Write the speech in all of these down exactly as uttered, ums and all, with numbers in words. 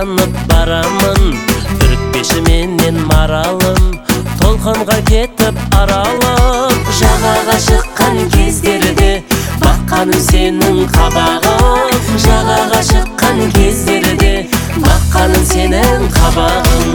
аттанып барамын, үрікпеші менен маралым, толқынға кетіп аралып. Жағаға шыққан кездерде баққаным сенің қабағың, жағаға шыққан кездерде баққаным сенің қабағың.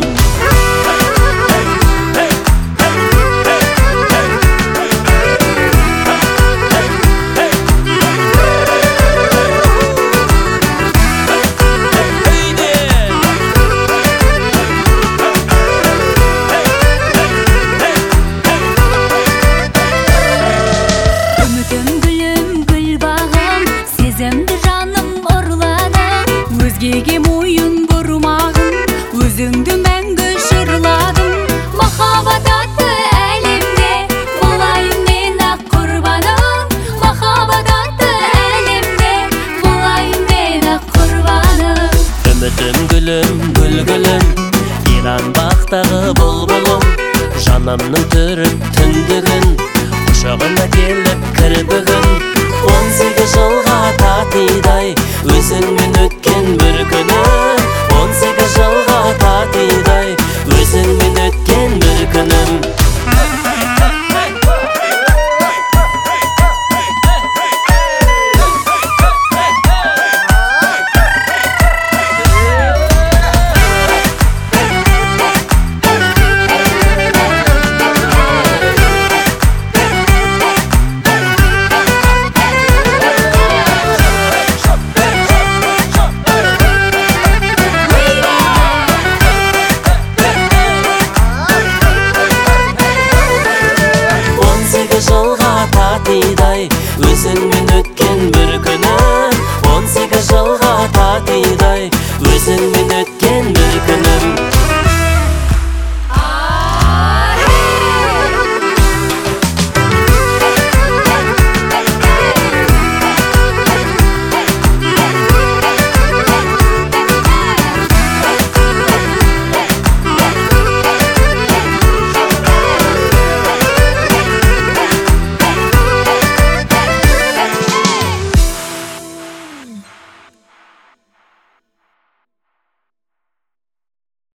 Өзгеге мойын бұрмағын, өзіңді мәңгі жырладым. Махаббат атты әлемде болайын мен ақ құрбаның, махаббат атты әлемде болайын мен ақ құрбаның. Үмітім гүлім, гүл гүлім, иран бақтағы бұлбұлым, жанымның түріп түндігін, құшағына келіп кірбігін. Он сегіз жылға татидай өзіңмен өткен бір күні, он сегіз жылға татидай өзіңмен өткен бір күнім. Жылға татидай өзіңмен өткен